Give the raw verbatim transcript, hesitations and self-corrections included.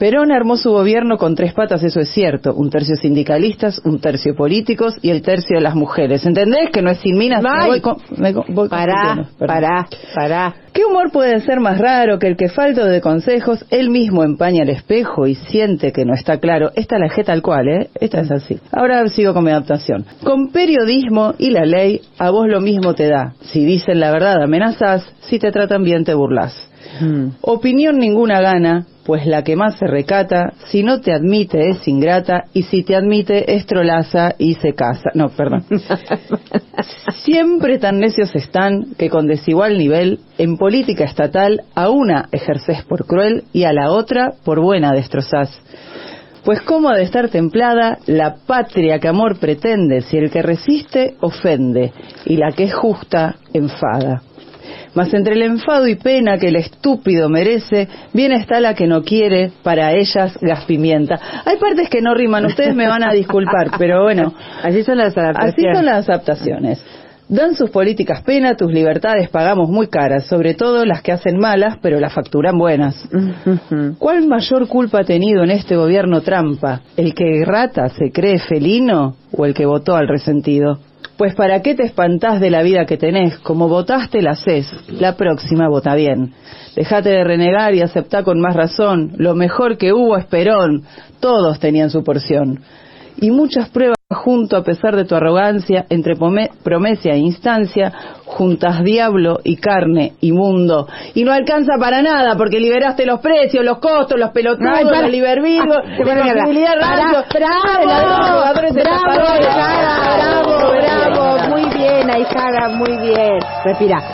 Perón armó su gobierno con tres patas, eso es cierto. Un tercio sindicalistas, un tercio políticos y el tercio de las mujeres. ¿Entendés que no es sin minas? Me voy con, me voy pará, pará, pará. ¿Qué humor puede ser más raro que el que, falto de consejos, él mismo empaña el espejo y siente que no está claro? Esta la dejé tal cual, ¿eh? Esta es así. Ahora sigo con mi adaptación. Con periodismo y la ley, a vos lo mismo te da. Si dicen la verdad amenazás, si te tratan bien te burlás. Hmm. Opinión ninguna gana, pues la que más se recata, si no te admite es ingrata, y si te admite es trolaza y se casa. No, perdón. Siempre tan necios están que con desigual nivel, en política estatal, a una ejercés por cruel y a la otra por buena destrozás. Pues cómo ha de estar templada la patria que amor pretende, si el que resiste ofende, y la que es justa enfada. Mas entre el enfado y pena que el estúpido merece, bien está la que no quiere, para ellas gas pimienta. Hay partes que no riman, ustedes me van a disculpar, pero bueno, así son las adaptaciones. Así son las adaptaciones. Dan sus políticas pena, tus libertades pagamos muy caras, sobre todo las que hacen malas, pero las facturan buenas. Uh-huh. ¿Cuál mayor culpa ha tenido en este gobierno trampa? ¿El que rata se cree felino o el que votó al resentido? Pues ¿para qué te espantás de la vida que tenés? Como votaste la haces, la próxima vota bien. Dejate de renegar y aceptá con más razón, lo mejor que hubo es Perón, todos tenían su porción. Y muchas pruebas junto, a pesar de tu arrogancia, entre promesa e instancia, juntas diablo y carne y mundo. Y no alcanza para nada, porque liberaste los precios, los costos, los pelotudos, no, para, la Libervirgo, ah, la posibilidad radio, bravo, bravo, bravo, bravo, bravo, muy bien, Ahijaga, muy bien. Respira.